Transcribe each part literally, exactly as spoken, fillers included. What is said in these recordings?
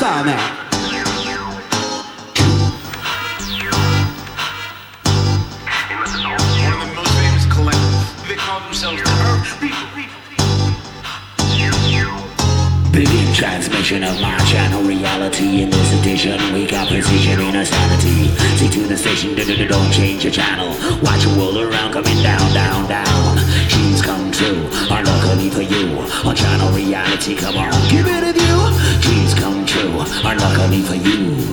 on now. Begin transmission of my channel reality. In this edition we got precision in our sanity. See to the station, don't change your channel. Watch your world around coming down, down, down. Dreams come true, are luckily for you. On channel reality, come on, give it a view. Dreams come true, are luckily for you.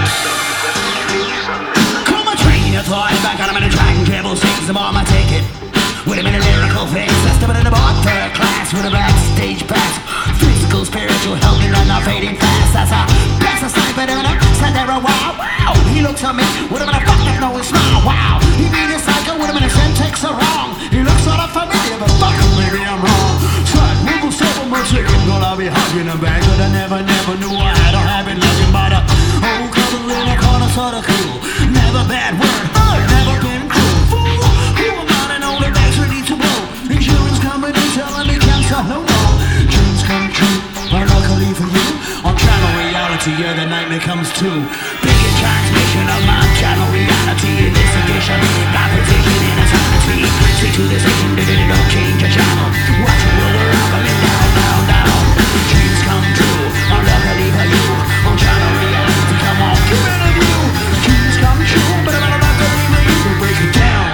Come on, train your thought back on, I'm in a track and cable sings them on my ticket. With him in a lyrical fix, estimated about third class with a backstage pass. Physical, spiritual, healthy, and not fading fast. That's a best a sniper in a sat there a while. Wow, he looks at me with him in a fuck that no smile. Wow, he beat a psycho with him in a syntax are wrong. He looks sort of familiar, but fuck him, maybe I'm wrong. Tried wiggle several months ago, gonna be hugging him back, but I never, never knew I had a habit looking by the old couple in a corner, sort of cool. Never bad word, never been cool. Fool, who am I to know that that's ready to blow? Insurance company telling me cancer, no more. Dreams come true, unluckily for you. On channel reality, yeah, the nightmare comes too. Big transmission of my channel reality. In this edition, got position in eternity. Stick to the station, don't change your channel. Watch the world around, coming down, down, down. Dreams come true, unluckily for you. On channel reality, come on, give it a view. Dreams come true, but I'm unluckily for you. We'll break it down.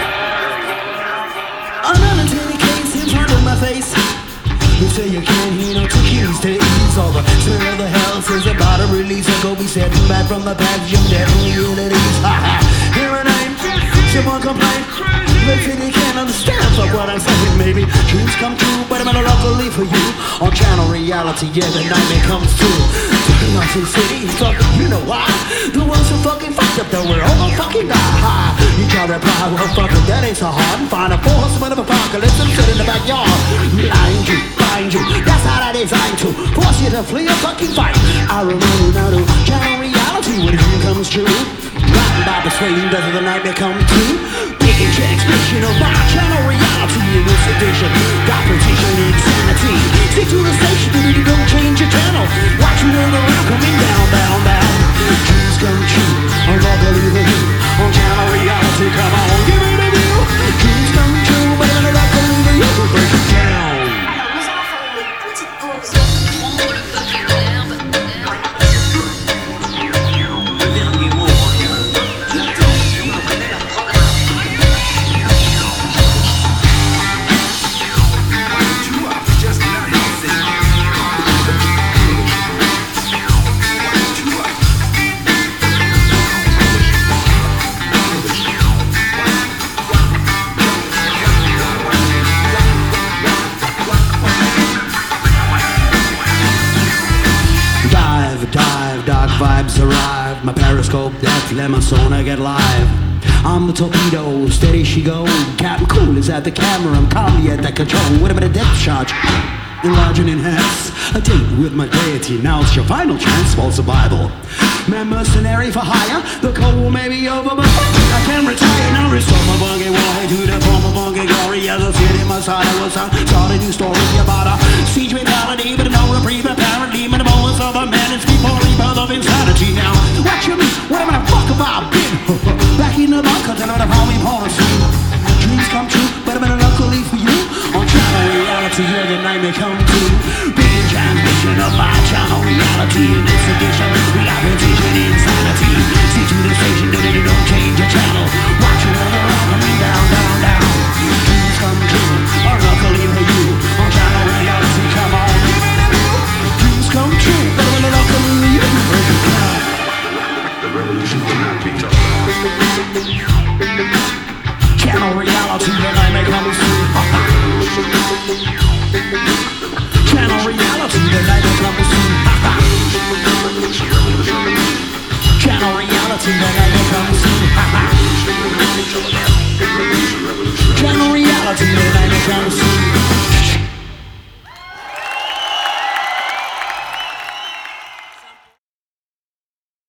Another tiny case in front of my face. You say you can't hear no two keys to ease all the smell of the health is about to release. I go be setting back from the package, I'm definitely in at ease. Ha ha, hear a name, someone complain. They say they can't understand fuck what I'm saying, maybe. Dreams come true, but I'm luckily for you. On channel reality, yeah, the nightmare comes true. Taking off in city, fucking, you know why? The world's so fucking fucked up that we're all gonna fucking die. Ha, you can't reply, well fucking that ain't so hard. And find a four horsemen of apocalypse and sit in the backyard. Blind you. You. That's how I designed to force you to flee a fucking fight. I remind you now to channel reality when a dream comes true. Riding by persuasion, does the nightmare come true? Big transmission of my channel reality in this edition. Got precision and insanity. Stick to the station, you don't change your channel. Watch you on the road coming down, down, down. Dreams come true, I'm not believing you. On channel reality, come on, give it a view. Dreams come true, but I'm not believing you. Break it down. Vibes arrive, my periscope death, lemon sauna get live. I'm the torpedo, steady she go. Captain Cool is at the camera, I'm calmly at the control. With him at a depth charge, enlarge and enhance. A date with my deity, now it's your final chance for survival. Man mercenary for hire, the cold may be over, but I can retire now. Restore my buggy warhead to the former buggy glory. As I sit in my side, I will start a new story about a siege mentality, but no reprieve apparently. But the moments of a man is before rebirth of insanity. Now, what you mean? What am I the fuck about been? Back in the bunker, tell her how we want to see. Dreams come true, but I'm luckily for you. On channel reality, here the nightmare come true. Big transmission of my channel reality. In this edition, we got precision insanity. Stick to the station, don't change your channel. Watch you all around, coming down, down, down. Dreams come true, or luckily for you. On channel reality, come on, give it a view. Dreams come true, but I'm luckily for you. Break it down. The revolution will not be tough. Channel reality, the nightmare comes true. Channel reality, the nightmare comes true. Channel reality, the nightmare comes true. Channel reality, the nightmare comes true.